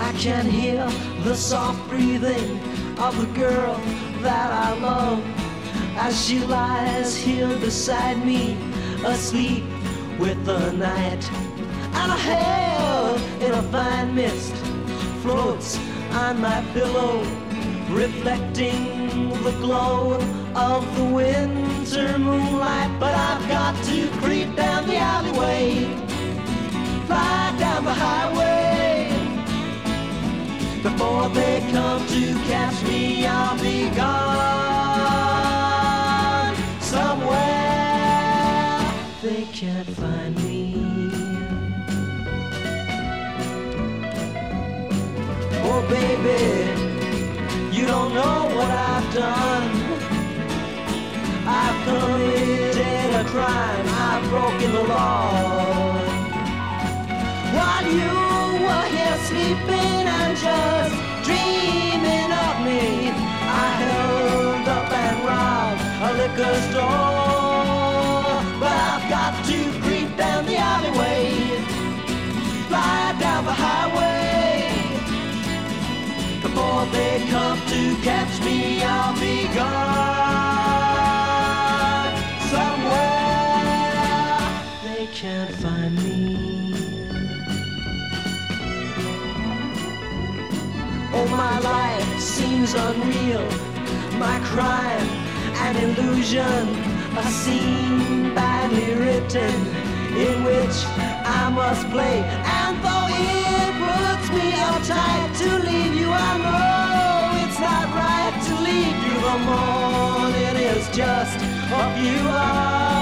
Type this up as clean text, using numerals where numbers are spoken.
I can hear the soft breathing of the girl that I love as she lies here beside me, asleep with the night. And her hair in a fine mist floats on my pillow, reflecting the glow of the winter moonlight. But I've got to creep down the alleyway, fly down the highway. Before they come to catch me, I'll be gone somewhere they can't find me. Oh baby, you don't know what I've done. I've committed a crime, I've broken the law. While you were here sleeping and just dreaming of me, I held up and robbed a liquor store. But I've got to creep down the alleyway, fly down the highway. Before they come to catch me, I'll be gone somewhere they can't find me. Oh, my life seems unreal, my crime an illusion, a scene badly written in which I must play. And though it puts me uptight to leave you, I know it's not right to leave you. The morning is just a few hours